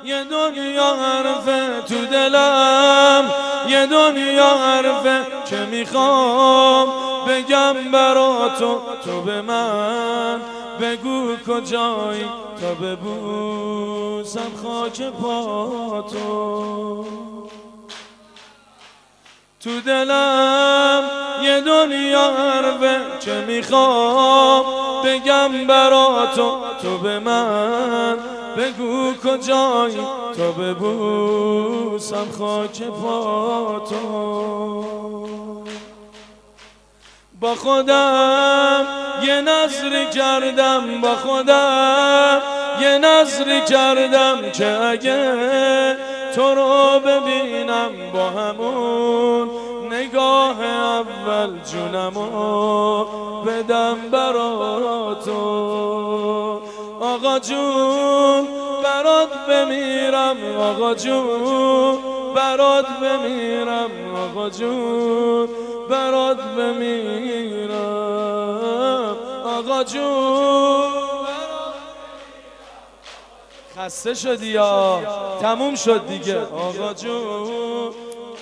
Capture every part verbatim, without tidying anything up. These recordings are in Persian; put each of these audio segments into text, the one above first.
یه دنیا حرفه تو دلم، یه دنیا حرفه که میخوام بگم برا تو، تو به من بگو کجایی تا ببوسم خاک پا تو. تو دلم یه دنیا حرفه که میخوام بگم برا تو، تو به من بگو کجایی تا ببوسم خاک پا تو. با خودم یه نظری کردم، با خودم یه نظری کردم که اگه تو رو ببینم با همون نگاه اول جونمو بدم برا تو. آقا جون برات بمیرم، آقا جون برات بمیرم، آقا جون برات بمیرم، آقا جون. خسته شدی یا تموم شد دیگه؟ آقا جون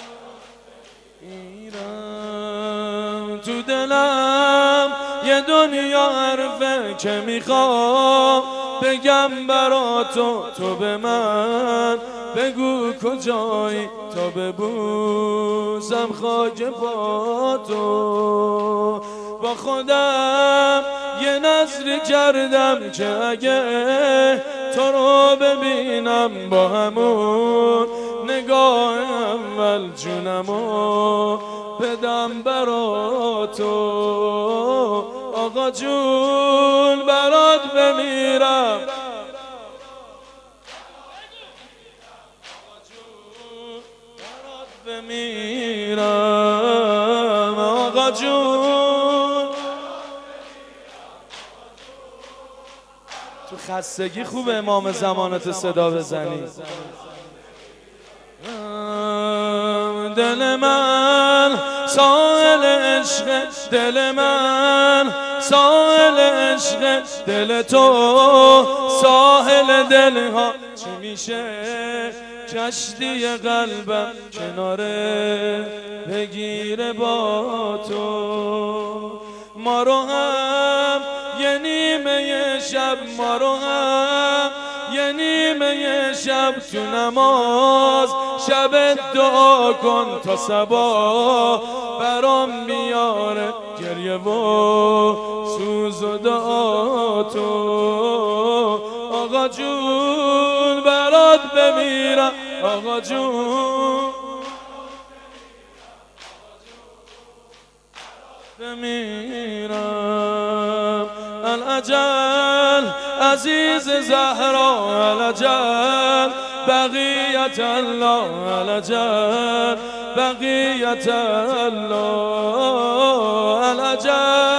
میرم تو دلم یه دنیا حرفه که میخوام بگم برا تو، تو به من بگو کجایی تا ببوسم خاک پا تو. با خودم یه نظری کردم که اگه تو رو ببینم با همون نگاه اول جونمو بدم برا تو. آقا جون برات بمیرم، برات بمیرم، آقا جون. تو خستگی خوب امام زمانت صدا بزنی. دل من ساحل عشق، دل من ساحل عشق، دل تو ساحل دلها. چی میشه کشتی قلبم کناره بگیره با تو. ما رو هم یه نیمه شب، ما رو هم یه نیمه شب تو نماز شب دعا کن تا صبح برام بیاره گریه و سوز و دعا تو. آقا جون برات بمیرم، آقا جون بمیرم. الاجل عزیز زهرا، الاجل بقیت الله، الاجل بقیت الله، الاجل